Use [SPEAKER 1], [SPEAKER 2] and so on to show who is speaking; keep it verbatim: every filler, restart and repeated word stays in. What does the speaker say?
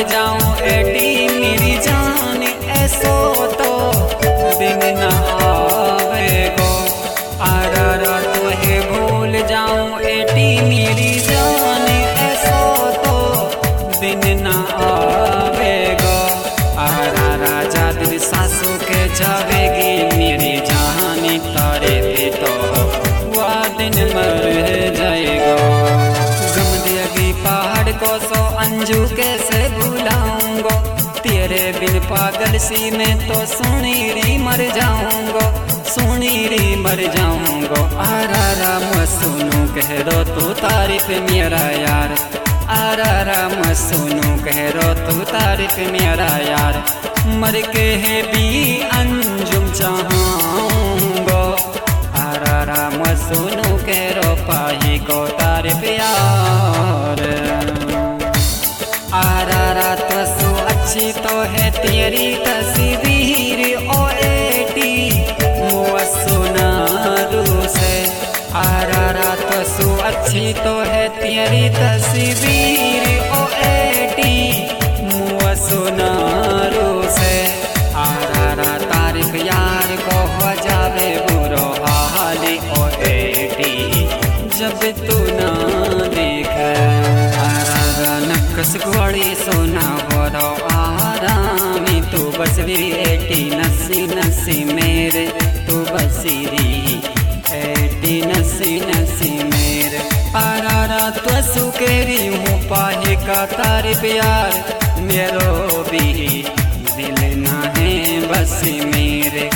[SPEAKER 1] जाऊं एटी मेरी जान, ऐसो तो दिन न आवेगो। आरा तो है भूल जाऊं एटी मेरी जान, ऐसो तो दिन न आवेगो। आरा राजा दिल सासू के जावेगी मेरी जान, तारे पे तो वह दिन मर जाएगा। गम देगी पहाड़ को सो अंजू कैसे भुलाऊंगा, तेरे बिन पागल सी मैं तो सुनीरी मर जाऊंगा, सुनीरी मर जाऊंगा। आरा राम सुनू कह रो तू तारीफ मेरा यार, आरा राम सुनू कह रो तू तारीफ मेरा यार। मर के है भी अंजुम चाहूंगा, आरा राम सुनू कह रो पाही को तारीफ यार। आरा रात सो अच्छी तो है तेरी तस्वीर, ओ एटी मुआ सुनारू से। आरा रात सो अच्छी तो है तेरी तस्वीर, ओ एटी मुआ सुनारू से। आरा रा तारीफ यार को हो जावे बुरो हाल, ओ एटी जब तू ना देखे। आरा रा नक्कस घोड़ी सोना हो रो आरामी, तू बसरी एटी नसी नसी मेरे, तू बसरी एटी नसी नसी मेरे। आरा रा तो सुकेरी हूँ पाही का तारीफ यार, मेरो भी दिल ना है बस मेरे।